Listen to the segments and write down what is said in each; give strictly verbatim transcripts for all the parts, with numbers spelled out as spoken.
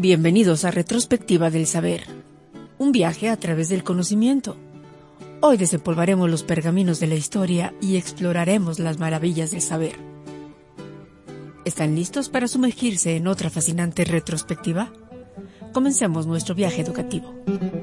Bienvenidos a Retrospectiva del Saber, un viaje a través del conocimiento. Hoy desempolvaremos los pergaminos de la historia y exploraremos las maravillas del saber. ¿Están listos para sumergirse en otra fascinante retrospectiva? Comencemos nuestro viaje educativo.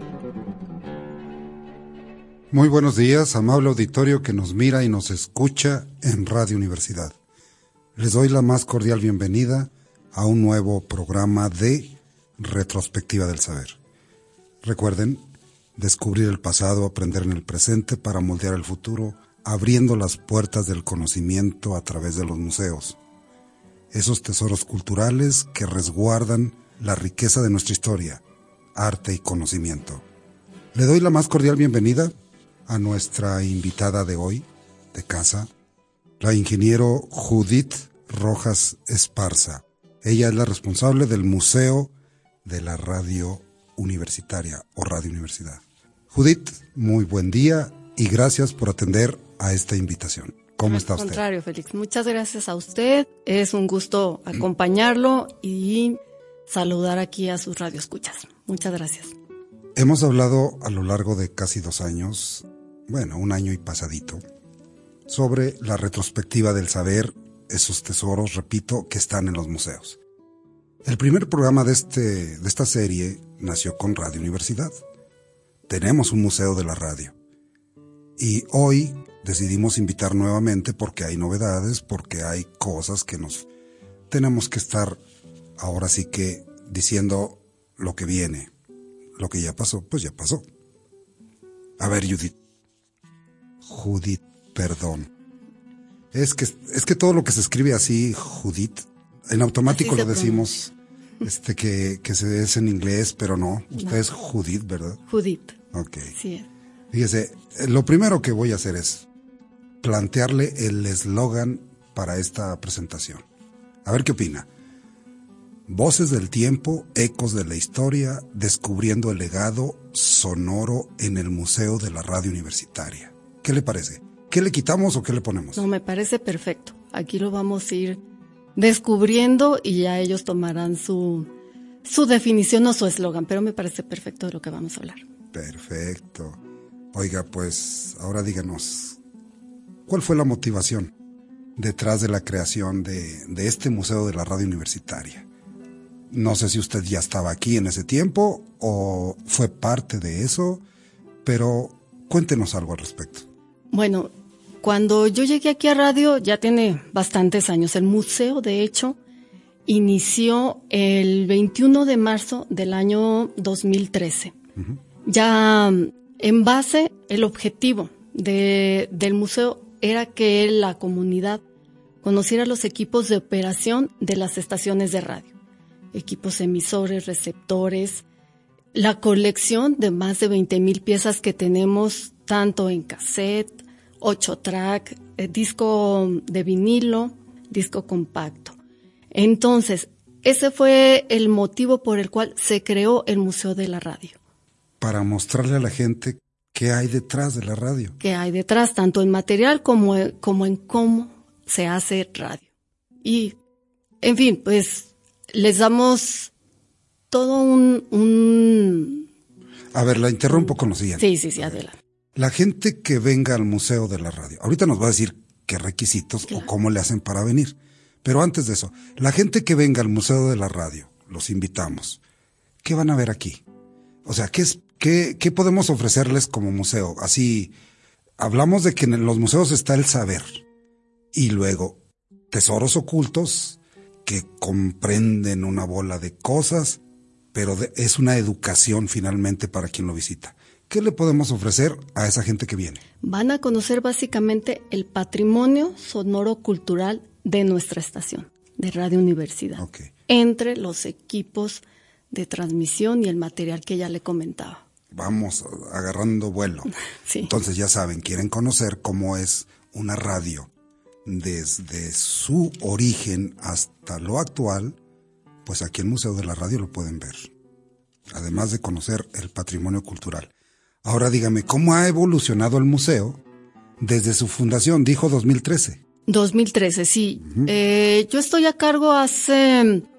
Muy buenos días, amable auditorio que nos mira y nos escucha en Radio Universidad. Les doy la más cordial bienvenida a un nuevo programa de Retrospectiva del Saber. Recuerden, descubrir el pasado, aprender en el presente para moldear el futuro, abriendo las puertas del conocimiento a través de los museos. Esos tesoros culturales que resguardan la riqueza de nuestra historia, arte y conocimiento. Le doy la más cordial bienvenida a nuestra invitada de hoy, de casa, la ingeniero Judith Rojas Esparza. Ella es la responsable del Museo de la Radio Universitaria o Radio Universidad. Judith, muy buen día y gracias por atender a esta invitación. ¿Cómo está usted? Al contrario, Félix, muchas gracias a usted. Es un gusto acompañarlo y saludar aquí a sus radioescuchas. Muchas gracias. Hemos hablado a lo largo de casi dos años, bueno, un año y pasadito, sobre la retrospectiva del saber, esos tesoros, repito, que están en los museos. El primer programa de, este, de esta serie nació con Radio Universidad. Tenemos un museo de la radio. Y hoy decidimos invitar nuevamente porque hay novedades, porque hay cosas que nos tenemos que estar ahora sí que diciendo lo que viene. Lo que ya pasó, pues ya pasó. A ver, Judith. Judith, perdón. Es que, es que todo lo que se escribe así, Judith, en automático lo decimos, este que, que se es en inglés, pero no. Usted no. Es Judith, ¿verdad? Judith. Ok. Sí. Fíjese, lo primero que voy a hacer es plantearle el eslogan para esta presentación. A ver qué opina. Voces del tiempo, ecos de la historia, descubriendo el legado sonoro en el Museo de la Radio Universitaria. ¿Qué le parece? ¿Qué le quitamos o qué le ponemos? No, me parece perfecto. Aquí lo vamos a ir descubriendo y ya ellos tomarán su, su definición o su eslogan, pero me parece perfecto de lo que vamos a hablar. Perfecto. Oiga, pues ahora díganos, ¿cuál fue la motivación detrás de la creación de, de este Museo de la Radio Universitaria? No sé si usted ya estaba aquí en ese tiempo o fue parte de eso, pero cuéntenos algo al respecto. Bueno, cuando yo llegué aquí a radio ya tiene bastantes años. El museo, de hecho, inició el veintiuno de marzo del año dos mil trece. Uh-huh. Ya en base, el objetivo de, del museo era que la comunidad conociera los equipos de operación de las estaciones de radio. Equipos emisores, receptores, la colección de más de veinte mil piezas que tenemos tanto en cassette, ocho track, eh, disco de vinilo, disco compacto. Entonces, ese fue el motivo por el cual se creó el Museo de la Radio. Para mostrarle a la gente qué hay detrás de la radio. Qué hay detrás, tanto en material como, como en cómo se hace radio. Y, en fin, pues les damos todo un... un... A ver, la interrumpo con lo siguiente. Sí, sí, sí, adelante. La gente que venga al Museo de la Radio, ahorita nos va a decir qué requisitos claro. o cómo le hacen para venir. Pero antes de eso, la gente que venga al Museo de la Radio, los invitamos. ¿Qué van a ver aquí? O sea, ¿qué, es, qué, qué podemos ofrecerles como museo? Así, hablamos de que en los museos está el saber y luego tesoros ocultos que comprenden una bola de cosas, pero de, es una educación finalmente para quien lo visita. ¿Qué le podemos ofrecer a esa gente que viene? Van a conocer básicamente el patrimonio sonoro cultural de nuestra estación, de Radio Universidad. Okay. Entre los equipos de transmisión y el material que ya le comentaba. Vamos agarrando vuelo. Sí. Entonces ya saben, quieren conocer cómo es una radio desde su origen hasta lo actual, pues aquí en el Museo de la Radio lo pueden ver. Además de conocer el patrimonio cultural. Ahora dígame, ¿cómo ha evolucionado el museo desde su fundación? Dijo dos mil trece. dos mil trece, sí. Uh-huh. Eh, yo estoy a cargo hace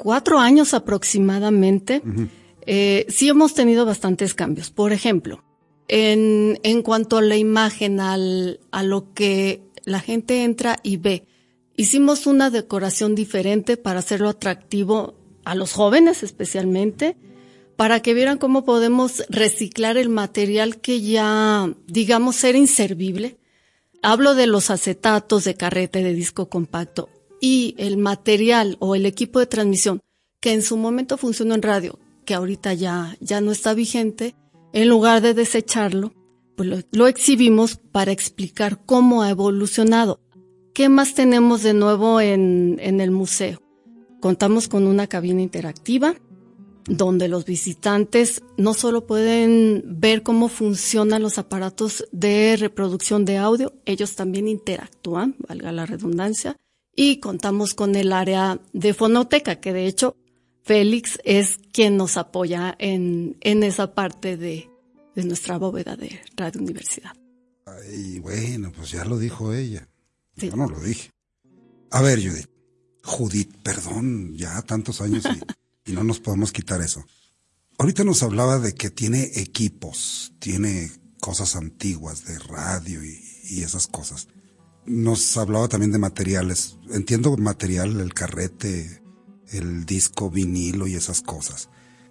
cuatro años aproximadamente, uh-huh. eh, sí hemos tenido bastantes cambios. Por ejemplo, en, en cuanto a la imagen, al, a lo que la gente entra y ve, hicimos una decoración diferente para hacerlo atractivo a los jóvenes especialmente, para que vieran cómo podemos reciclar el material que ya, digamos, era inservible. Hablo de los acetatos de carrete, de disco compacto, y el material o el equipo de transmisión que en su momento funcionó en radio, que ahorita ya, ya no está vigente. En lugar de desecharlo, pues lo, lo exhibimos para explicar cómo ha evolucionado. ¿Qué más tenemos de nuevo en, en el museo? Contamos con una cabina interactiva donde los visitantes no solo pueden ver cómo funcionan los aparatos de reproducción de audio, ellos también interactúan, valga la redundancia, y contamos con el área de fonoteca, que de hecho Félix es quien nos apoya en, en esa parte de, de nuestra bóveda de Radio Universidad. Ay, bueno, pues ya lo dijo ella. Sí. Yo no lo dije. A ver, Judith. Judith, perdón, ya tantos años y, y no nos podemos quitar eso. Ahorita nos hablaba de que tiene equipos, tiene cosas antiguas de radio y, y esas cosas. Nos hablaba también de materiales. Entiendo material, el carrete, el disco vinilo y esas cosas.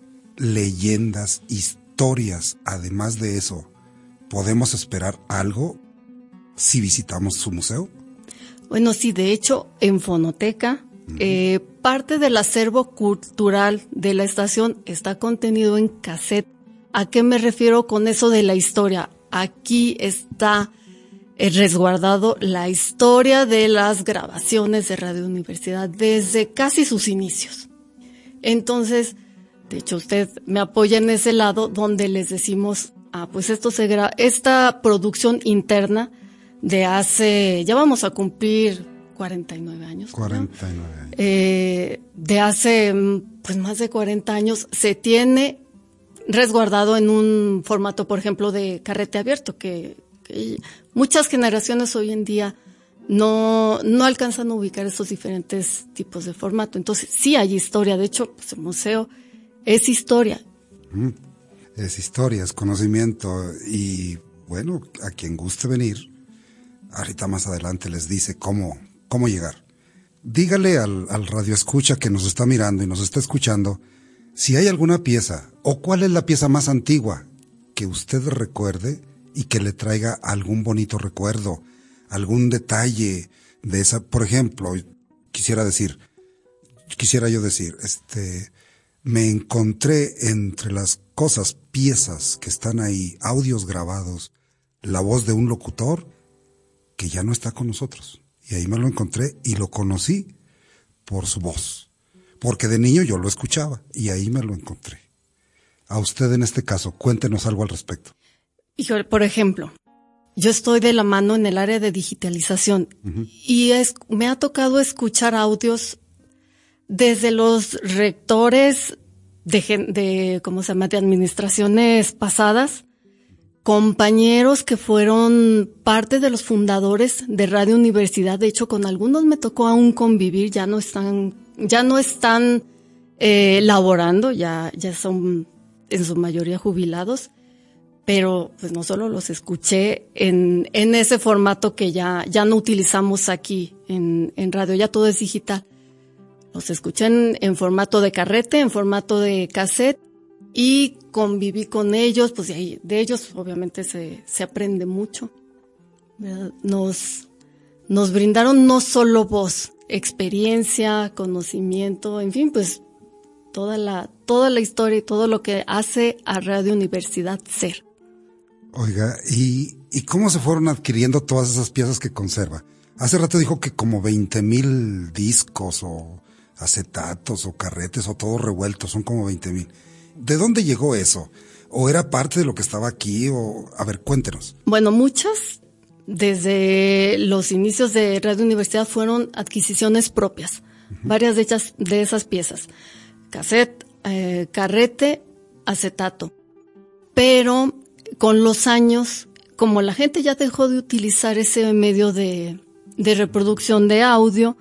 Leyendas, historias, además de eso, ¿podemos esperar algo si visitamos su museo? Bueno, sí, de hecho, en Fonoteca, uh-huh. eh, parte del acervo cultural de la estación está contenido en cassette. ¿A qué me refiero con eso de la historia? Aquí está eh, resguardado la historia de las grabaciones de Radio Universidad desde casi sus inicios. Entonces, de hecho, usted me apoya en ese lado donde les decimos, ah, pues esto se gra- esta producción interna de hace, ya vamos a cumplir cuarenta y nueve años. cuarenta y nueve años. Eh, de hace, pues más de cuarenta años, se tiene resguardado en un formato, por ejemplo, de carrete abierto, que, que muchas generaciones hoy en día no, no alcanzan a ubicar esos diferentes tipos de formato. Entonces, sí hay historia. De hecho, pues el museo es historia. Mm, es historia, es conocimiento. Y bueno, a quien guste venir, ahorita más adelante les dice cómo, cómo llegar. Dígale al, al radioescucha que nos está mirando y nos está escuchando si hay alguna pieza o cuál es la pieza más antigua que usted recuerde y que le traiga algún bonito recuerdo, algún detalle de esa. Por ejemplo, quisiera decir, quisiera yo decir, este, me encontré entre las cosas, piezas que están ahí, audios grabados, la voz de un locutor que ya no está con nosotros. Y ahí me lo encontré y lo conocí por su voz. Porque de niño yo lo escuchaba y ahí me lo encontré. A usted en este caso, cuéntenos algo al respecto. Híjole, por ejemplo, yo estoy de la mano en el área de digitalización uh-huh. y es, me ha tocado escuchar audios desde los rectores de, de, ¿cómo se llama?, de administraciones pasadas, compañeros que fueron parte de los fundadores de Radio Universidad. De hecho, con algunos me tocó aún convivir, ya no están, ya no están eh, laborando, ya, ya son en su mayoría jubilados, pero pues no solo los escuché en, en ese formato que ya, ya no utilizamos aquí en, en radio, ya todo es digital. Los escuché en, en formato de carrete, en formato de cassette, y conviví con ellos, pues de ahí, de ellos obviamente se, se aprende mucho, ¿verdad? Nos, nos brindaron no solo voz, experiencia, conocimiento, en fin, pues toda la, toda la historia y todo lo que hace a Radio Universidad ser. Oiga, ¿y, y cómo se fueron adquiriendo todas esas piezas que conserva? Hace rato dijo que como veinte mil discos o acetatos o carretes o todo revuelto, son como veinte mil. ¿De dónde llegó eso? ¿O era parte de lo que estaba aquí? O a ver, cuéntenos. Bueno, muchas desde los inicios de Radio Universidad fueron adquisiciones propias. Uh-huh. Varias de esas, de esas piezas. Cassette, eh, carrete, acetato. Pero con los años, como la gente ya dejó de utilizar ese medio de, de reproducción de audio,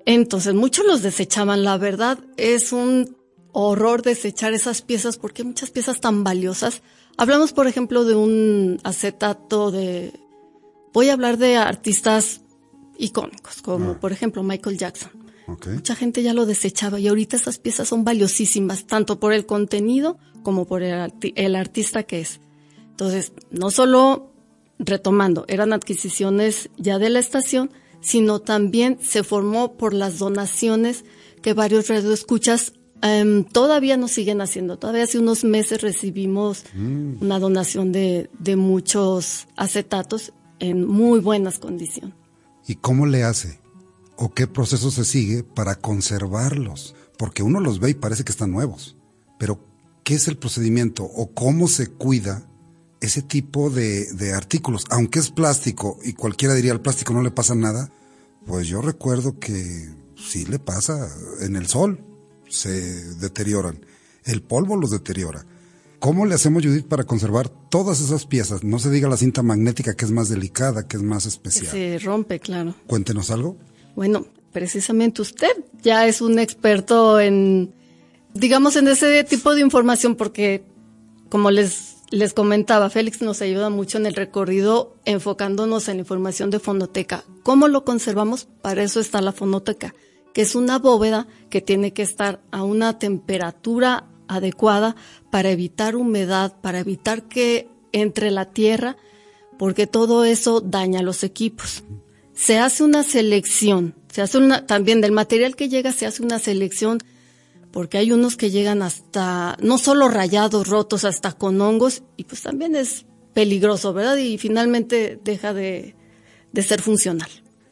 Entonces muchos los desechaban. La verdad es un horror desechar esas piezas porque hay muchas piezas tan valiosas. Hablamos, por ejemplo, de un acetato de... Voy a hablar de artistas icónicos, como ah. por ejemplo Michael Jackson. Okay. Mucha gente ya lo desechaba y ahorita esas piezas son valiosísimas, tanto por el contenido como por el, arti- el artista que es. Entonces, no solo, retomando, eran adquisiciones ya de la estación, sino también se formó por las donaciones que varios radioescuchas Um, todavía nos siguen haciendo. Todavía hace unos meses recibimos mm. una donación de, de muchos acetatos en muy buenas condiciones. ¿Y cómo le hace? ¿O qué proceso se sigue para conservarlos? Porque uno los ve y parece que están nuevos. Pero, ¿qué es el procedimiento? ¿O cómo se cuida ese tipo de, de artículos? Aunque es plástico y cualquiera diría al plástico no le pasa nada, pues yo recuerdo que sí le pasa en el sol. Se deterioran, el polvo los deteriora. ¿Cómo le hacemos, Judith, para conservar todas esas piezas? No se diga la cinta magnética, que es más delicada, que es más especial. Se rompe, claro. Cuéntenos algo. Bueno, precisamente usted ya es un experto en, digamos, en ese tipo de información, porque como les, les comentaba, Félix nos ayuda mucho en el recorrido enfocándonos en la información de fonoteca. ¿Cómo lo conservamos? Para eso está la fonoteca, que es una bóveda que tiene que estar a una temperatura adecuada para evitar humedad, para evitar que entre la tierra, porque todo eso daña los equipos. Se hace una selección, se hace una, también del material que llega se hace una selección, porque hay unos que llegan hasta, no solo rayados, rotos, hasta con hongos, y pues también es peligroso, ¿verdad? Y finalmente deja de, de ser funcional.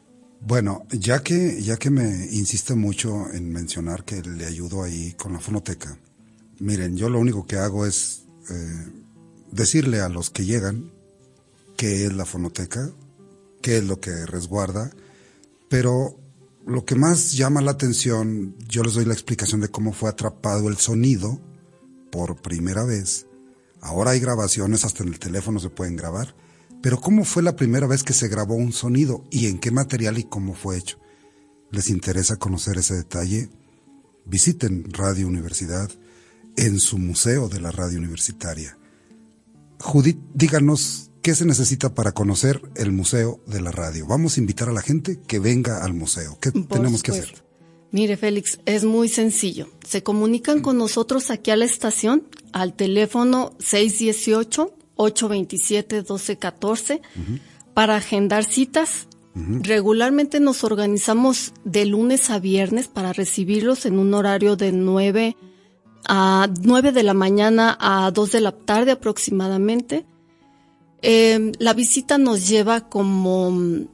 Bueno, ya que ya que me insiste mucho en mencionar que le ayudo ahí con la fonoteca, miren, yo lo único que hago es eh, decirle a los que llegan qué es la fonoteca, qué es lo que resguarda, pero lo que más llama la atención, yo les doy la explicación de cómo fue atrapado el sonido por primera vez. Ahora hay grabaciones, hasta en el teléfono se pueden grabar. Pero ¿cómo fue la primera vez que se grabó un sonido y en qué material y cómo fue hecho? ¿Les interesa conocer ese detalle? Visiten Radio Universidad en su museo de la radio universitaria. Judith, díganos qué se necesita para conocer el museo de la radio. Vamos a invitar a la gente que venga al museo. ¿Qué Por tenemos supuesto. que hacer? Mire, Félix, es muy sencillo. Se comunican con nosotros aquí a la estación al teléfono seis uno ocho, ocho dos siete, uno dos uno cuatro uh-huh. para agendar citas. Uh-huh. Regularmente nos organizamos de lunes a viernes para recibirlos en un horario de nueve a nueve de la mañana a dos de la tarde aproximadamente. Eh, la visita nos lleva como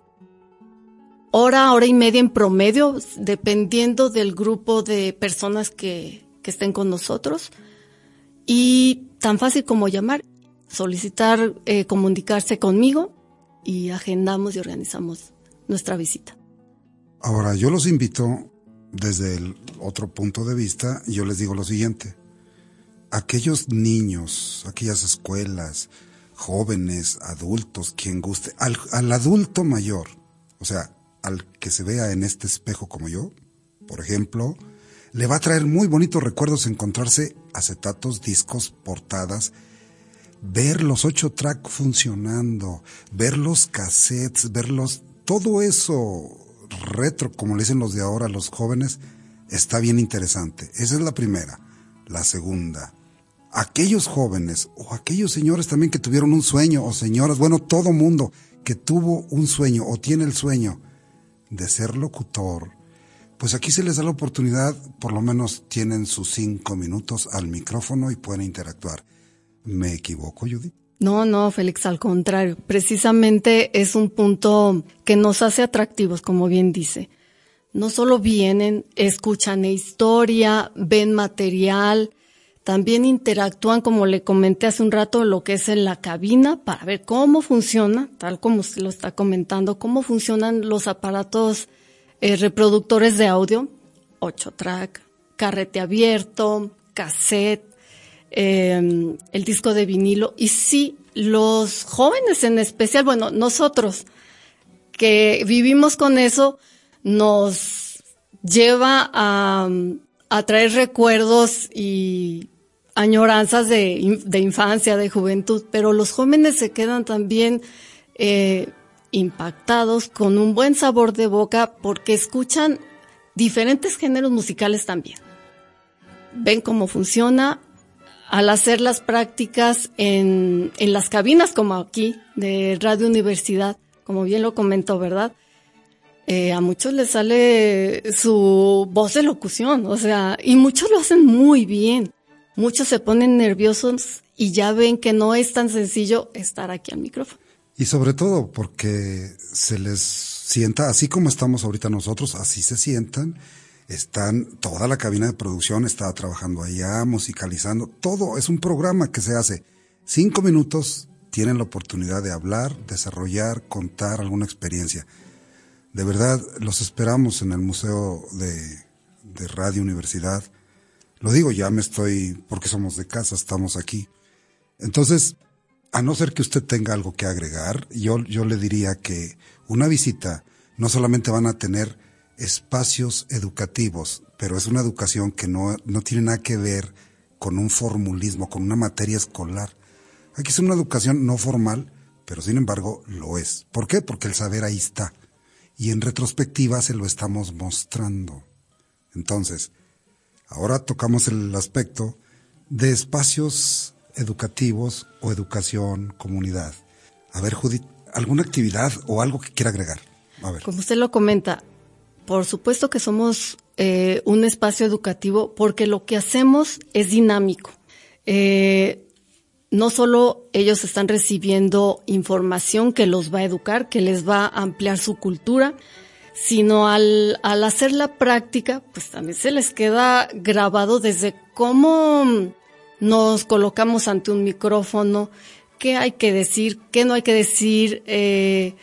hora, hora y media en promedio, dependiendo del grupo de personas que, que estén con nosotros. Y tan fácil como llamar, solicitar, eh, comunicarse conmigo y agendamos y organizamos nuestra visita. Ahora, yo los invito desde el otro punto de vista, yo les digo lo siguiente. Aquellos niños, aquellas escuelas, jóvenes, adultos, quien guste, al, al adulto mayor, o sea, al que se vea en este espejo como yo, por ejemplo, le va a traer muy bonitos recuerdos encontrarse acetatos, discos, portadas, ver los ocho track funcionando, ver los cassettes, verlos, todo eso retro, como le dicen los de ahora, los jóvenes, está bien interesante. Esa es la primera. La segunda, aquellos jóvenes o aquellos señores también que tuvieron un sueño, o señoras, bueno, todo mundo que tuvo un sueño o tiene el sueño de ser locutor, pues aquí se les da la oportunidad, por lo menos tienen sus cinco minutos al micrófono y pueden interactuar. ¿Me equivoco, Judith? No, no, Félix, al contrario. Precisamente es un punto que nos hace atractivos, como bien dice. No solo vienen, escuchan historia, ven material, también interactúan, como le comenté hace un rato, lo que es en la cabina para ver cómo funciona, tal como usted lo está comentando, cómo funcionan los aparatos eh, reproductores de audio, ocho track, carrete abierto, cassette, eh, el disco de vinilo. Y sí, los jóvenes en especial, bueno, nosotros que vivimos con eso, nos lleva a, a traer recuerdos y añoranzas de, de infancia, de juventud, pero los jóvenes se quedan también eh, impactados con un buen sabor de boca porque escuchan diferentes géneros musicales también. Ven cómo funciona al hacer las prácticas en, en las cabinas como aquí de Radio Universidad, como bien lo comentó, ¿verdad? Eh, a muchos les sale su voz de locución, o sea, y muchos lo hacen muy bien. Muchos se ponen nerviosos y ya ven que no es tan sencillo estar aquí al micrófono. Y sobre todo porque se les sienta, así como estamos ahorita nosotros, así se sientan. Están, toda la cabina de producción está trabajando allá, musicalizando, todo es un programa que se hace. Cinco minutos tienen la oportunidad de hablar, desarrollar, contar alguna experiencia. De verdad, los esperamos en el Museo de, de Radio Universidad. Lo digo, ya me estoy, porque somos de casa, estamos aquí. Entonces, a no ser que usted tenga algo que agregar, yo, yo le diría que una visita no solamente van a tener espacios educativos, pero es una educación que no, no tiene nada que ver con un formulismo, con una materia escolar. Aquí es una educación no formal, pero sin embargo lo es. ¿Por qué? Porque el saber ahí está. Y en retrospectiva se lo estamos mostrando. Entonces, ahora tocamos el aspecto de espacios educativos o educación, comunidad. A ver, Judith, ¿alguna actividad o algo que quiera agregar? A ver. Como usted lo comenta, por supuesto que somos eh, un espacio educativo porque lo que hacemos es dinámico. Eh, no solo ellos están recibiendo información que los va a educar, que les va a ampliar su cultura, sino al, al hacer la práctica, pues también se les queda grabado desde cómo nos colocamos ante un micrófono, qué hay que decir, qué no hay que decir, eh,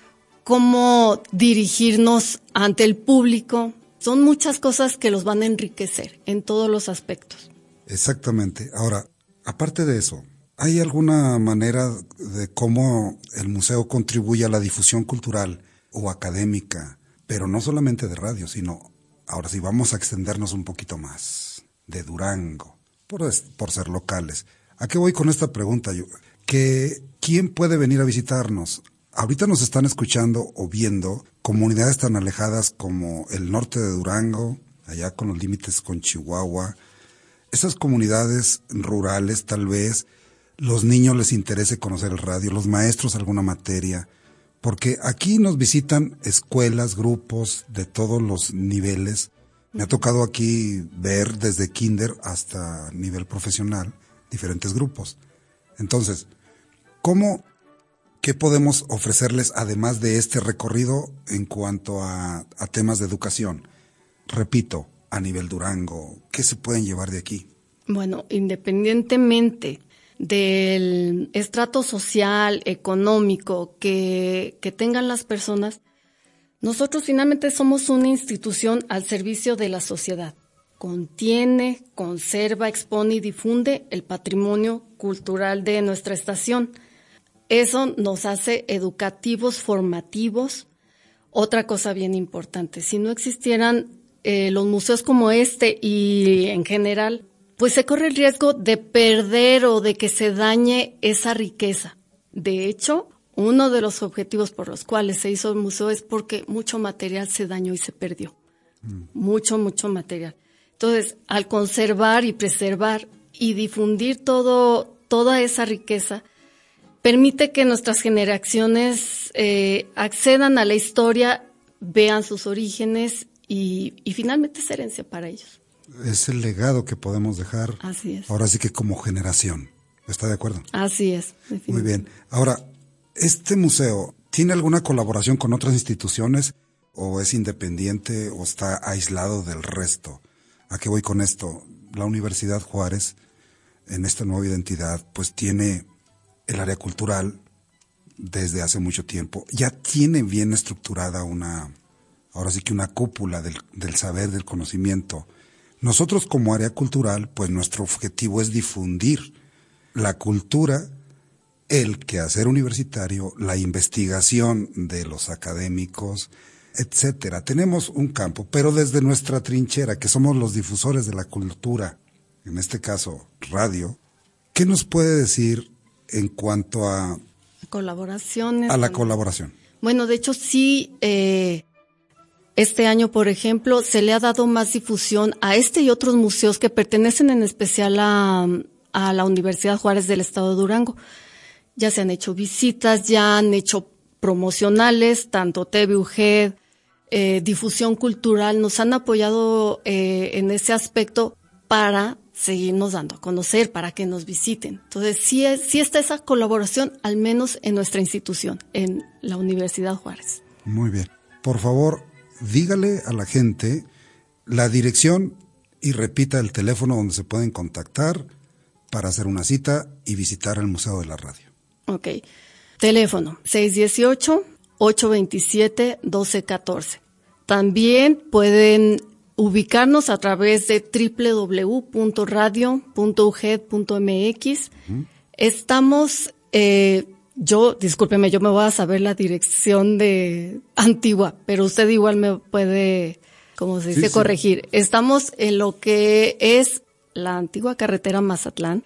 cómo dirigirnos ante el público. Son muchas cosas que los van a enriquecer en todos los aspectos. Exactamente. Ahora, aparte de eso, ¿hay alguna manera de cómo el museo contribuye a la difusión cultural o académica, pero no solamente de radio, sino, ahora sí, vamos a extendernos un poquito más, de Durango, por, por ser locales? ¿A qué voy con esta pregunta? Yo, que ¿quién puede venir a visitarnos? Ahorita nos están escuchando o viendo comunidades tan alejadas como el norte de Durango, allá con los límites con Chihuahua. Esas comunidades rurales, tal vez, los niños les interese conocer el radio, los maestros alguna materia, porque aquí nos visitan escuelas, grupos de todos los niveles. Me ha tocado aquí ver desde kinder hasta nivel profesional diferentes grupos. Entonces, ¿cómo, qué podemos ofrecerles además de este recorrido en cuanto a, a temas de educación? Repito, a nivel Durango, ¿qué se pueden llevar de aquí? Bueno, independientemente del estrato social, económico que, que tengan las personas, nosotros finalmente somos una institución al servicio de la sociedad. Contiene, conserva, expone y difunde el patrimonio cultural de nuestra estación. Eso nos hace educativos, formativos. Otra cosa bien importante, si no existieran eh, los museos como este y en general, pues se corre el riesgo de perder o de que se dañe esa riqueza. De hecho, uno de los objetivos por los cuales se hizo el museo es porque mucho material se dañó y se perdió. Mm. Mucho, mucho material. Entonces, al conservar y preservar y difundir todo, toda esa riqueza, permite que nuestras generaciones eh, accedan a la historia, vean sus orígenes y, y finalmente es herencia para ellos. Es el legado que podemos dejar. Así es. Ahora sí que como generación. ¿Está de acuerdo? Así es. Muy bien. Ahora, ¿este museo tiene alguna colaboración con otras instituciones o es independiente o está aislado del resto? ¿A qué voy con esto? La Universidad Juárez, en esta nueva identidad, pues tiene el área cultural desde hace mucho tiempo. Ya tiene bien estructurada una, ahora sí que una cúpula del, del saber, del conocimiento. Nosotros como área cultural, pues nuestro objetivo es difundir la cultura, el quehacer universitario, la investigación de los académicos, etcétera. Tenemos un campo, pero desde nuestra trinchera, que somos los difusores de la cultura, en este caso radio, ¿qué nos puede decir en cuanto a colaboraciones? A la colaboración. Bueno, de hecho sí, eh, este año, por ejemplo, se le ha dado más difusión a este y otros museos que pertenecen en especial a, a la Universidad Juárez del Estado de Durango. Ya se han hecho visitas, ya han hecho promocionales, tanto T V U G E D, eh, difusión cultural, nos han apoyado eh, en ese aspecto para seguirnos dando a conocer, para que nos visiten. Entonces, sí, es, sí está esa colaboración, al menos en nuestra institución, en la Universidad Juárez. Muy bien. Por favor, dígale a la gente la dirección y repita el teléfono donde se pueden contactar para hacer una cita y visitar el Museo de la Radio. Ok. Teléfono seis uno ocho, ocho dos siete, uno dos uno cuatro. También pueden ubicarnos a través de doble u doble u doble u punto radio punto u g e d punto m x. Uh-huh. Estamos, eh, yo, discúlpeme, yo me voy a saber la dirección de Antigua, pero usted igual me puede, como se dice, sí, corregir. Sí. Estamos en lo que es la antigua carretera Mazatlán,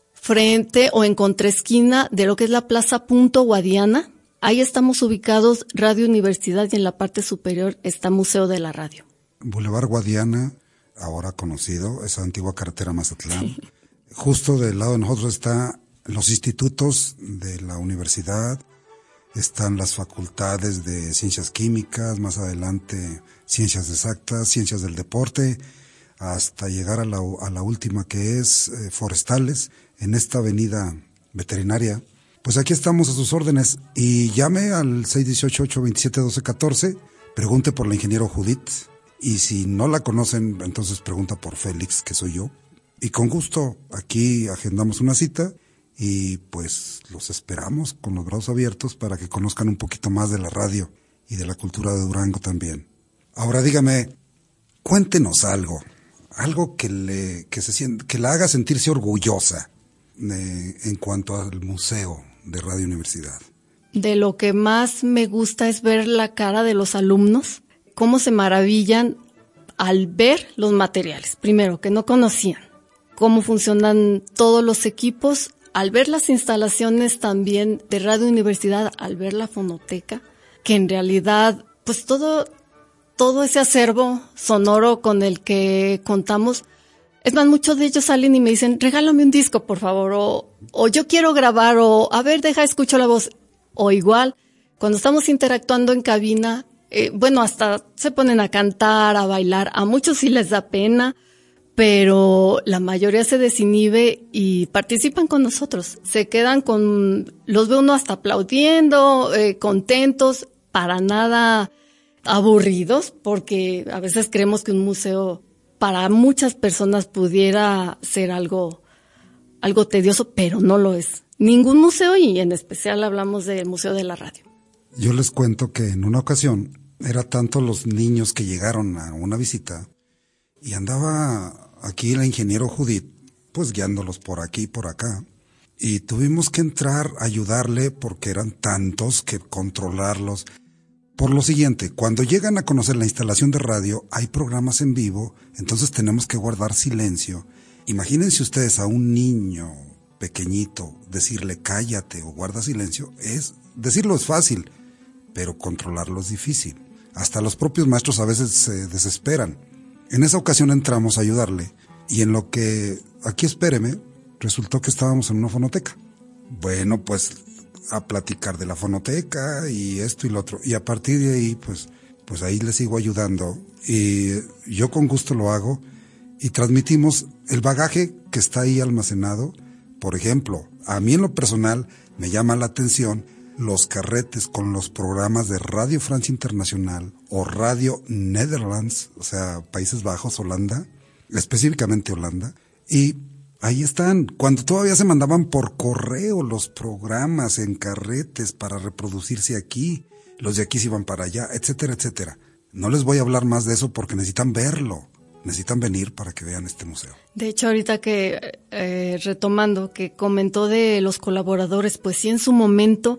frente o en contraesquina de lo que es la Plaza Punto Guadiana. Ahí estamos ubicados, Radio Universidad, y en la parte superior está Museo de la Radio. Boulevard Guadiana, ahora conocido, esa antigua carretera Mazatlán. Sí. Justo del lado de nosotros están los institutos de la universidad, están las facultades de ciencias químicas, más adelante ciencias exactas, ciencias del deporte, hasta llegar a la, a la última que es eh, forestales, en esta avenida veterinaria. Pues aquí estamos a sus órdenes y llame al seis uno ocho, ocho dos siete, uno dos uno cuatro, pregunte por la ingeniero Judith. Y si no la conocen, entonces pregunta por Félix, que soy yo. Y con gusto, aquí agendamos una cita y pues los esperamos con los brazos abiertos para que conozcan un poquito más de la radio y de la cultura de Durango también. Ahora dígame, cuéntenos algo, algo que le que se siente, que la haga sentirse orgullosa de, en cuanto al Museo de Radio Universidad. De lo que más me gusta es ver la cara de los alumnos, cómo se maravillan al ver los materiales, primero, que no conocían, cómo funcionan todos los equipos, al ver las instalaciones también de Radio Universidad, al ver la fonoteca, que en realidad, pues todo, todo ese acervo sonoro con el que contamos, es más, muchos de ellos salen y me dicen, regálame un disco, por favor, o, o yo quiero grabar, o a ver, deja, escucho la voz, o igual, cuando estamos interactuando en cabina, Eh, bueno, hasta se ponen a cantar, a bailar, a muchos sí les da pena, pero la mayoría se desinhibe y participan con nosotros, se quedan con, los ve uno hasta aplaudiendo, eh, contentos, para nada aburridos, porque a veces creemos que un museo para muchas personas pudiera ser algo, algo tedioso, pero no lo es. Ningún museo, y en especial hablamos del Museo de la Radio. Yo les cuento que en una ocasión era tanto los niños que llegaron a una visita y andaba aquí la ingeniero Judith, pues guiándolos por aquí y por acá. Y tuvimos que entrar a ayudarle porque eran tantos que controlarlos. Por lo siguiente, cuando llegan a conocer la instalación de radio, hay programas en vivo, entonces tenemos que guardar silencio. Imagínense ustedes a un niño pequeñito decirle cállate o guarda silencio, es decirlo es fácil, pero controlarlo es difícil. Hasta los propios maestros a veces se desesperan. En esa ocasión entramos a ayudarle y en lo que, aquí espéreme, resultó que estábamos en una fonoteca. Bueno, pues a platicar de la fonoteca y esto y lo otro. Y a partir de ahí, pues, pues ahí le sigo ayudando y yo con gusto lo hago y transmitimos el bagaje que está ahí almacenado. Por ejemplo, a mí en lo personal me llama la atención los carretes con los programas de Radio Francia Internacional o Radio Netherlands, o sea, Países Bajos, Holanda, específicamente Holanda, y ahí están, cuando todavía se mandaban por correo los programas en carretes para reproducirse aquí, los de aquí se iban para allá, etcétera, etcétera. No les voy a hablar más de eso porque necesitan verlo. Necesitan venir para que vean este museo. De hecho, ahorita que, eh, retomando, que comentó de los colaboradores, pues sí, en su momento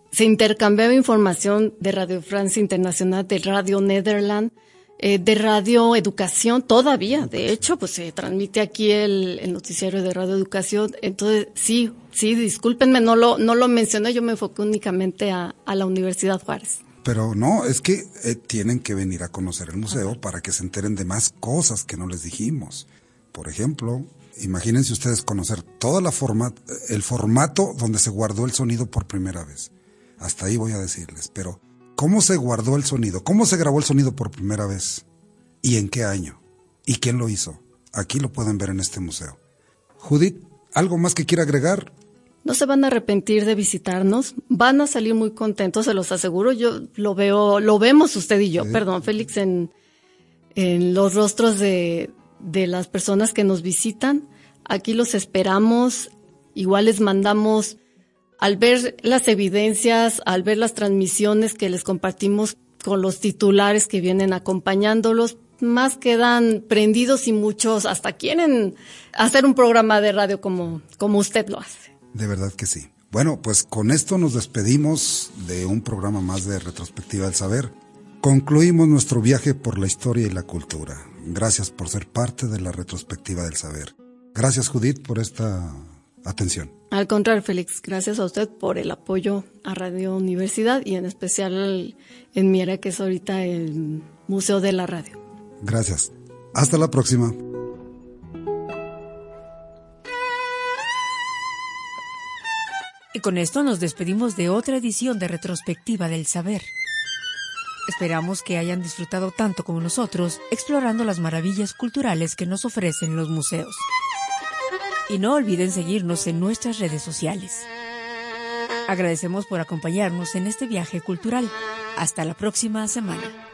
se intercambiaba información de Radio Francia Internacional, de Radio Nederland, eh, de Radio Educación, todavía, de hecho, pues se transmite aquí el, el noticiario de Radio Educación. Entonces, sí, sí, discúlpenme, no lo, no lo mencioné, yo me enfoqué únicamente a, a la Universidad Juárez. Pero no, es que eh, tienen que venir a conocer el museo para que se enteren de más cosas que no les dijimos. Por ejemplo, imagínense ustedes conocer toda la forma, el formato donde se guardó el sonido por primera vez. Hasta ahí voy a decirles, pero ¿cómo se guardó el sonido? ¿Cómo se grabó el sonido por primera vez? ¿Y en qué año? ¿Y quién lo hizo? Aquí lo pueden ver en este museo. Judith, ¿algo más que quiera agregar? No se van a arrepentir de visitarnos, van a salir muy contentos, se los aseguro. Yo lo veo, lo vemos usted y yo, sí. Perdón, Félix, en, en los rostros de, de las personas que nos visitan. Aquí los esperamos, igual les mandamos, al ver las evidencias, al ver las transmisiones que les compartimos con los titulares que vienen acompañándolos, más quedan prendidos y muchos hasta quieren hacer un programa de radio como, como usted lo hace. De verdad que sí. Bueno, pues con esto nos despedimos de un programa más de Retrospectiva del Saber. Concluimos nuestro viaje por la historia y la cultura. Gracias por ser parte de la Retrospectiva del Saber. Gracias, Judith, por esta atención. Al contrario, Félix, gracias a usted por el apoyo a Radio Universidad y en especial en mi área, que es ahorita el Museo de la Radio. Gracias. Hasta la próxima. Y con esto nos despedimos de otra edición de Retrospectiva del Saber. Esperamos que hayan disfrutado tanto como nosotros explorando las maravillas culturales que nos ofrecen los museos. Y no olviden seguirnos en nuestras redes sociales. Agradecemos por acompañarnos en este viaje cultural. Hasta la próxima semana.